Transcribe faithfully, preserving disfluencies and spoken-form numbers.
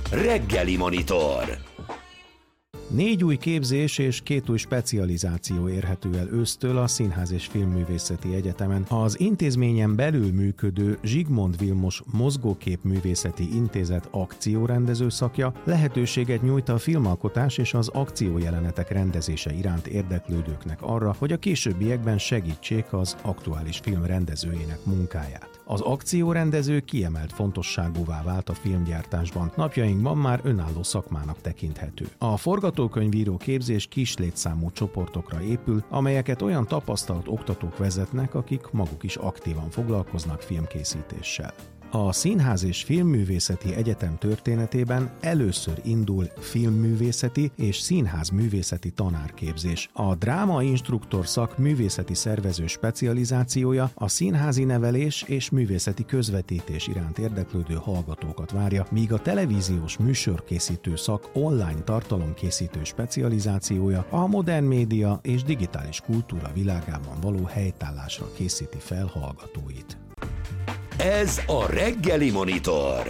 Reggeli Monitor. Négy új képzés és két új specializáció érhető el ősztől a Színház és Filmművészeti Egyetemen. Az intézményen belül működő Zsigmond Vilmos Mozgóképművészeti Intézet akciórendező szakja lehetőséget nyújt a filmalkotás és az akciójelenetek rendezése iránt érdeklődőknek arra, hogy a későbbiekben segítsék az aktuális film rendezőjének munkáját. Az akciórendező kiemelt fontosságúvá vált a filmgyártásban, napjainkban már önálló szakmának tekinthető. A forgatókönyvíró képzés kis létszámú csoportokra épül, amelyeket olyan tapasztalt oktatók vezetnek, akik maguk is aktívan foglalkoznak filmkészítéssel. A Színház és Filmművészeti Egyetem történetében először indul filmművészeti és színházművészeti tanárképzés. A dráma-instruktor szak művészeti szervező specializációja a színházi nevelés és művészeti közvetítés iránt érdeklődő hallgatókat várja, míg a televíziós műsorkészítő szak online tartalomkészítő specializációja a modern média és digitális kultúra világában való helytállásra készíti fel hallgatóit. Ez a Reggeli Monitor.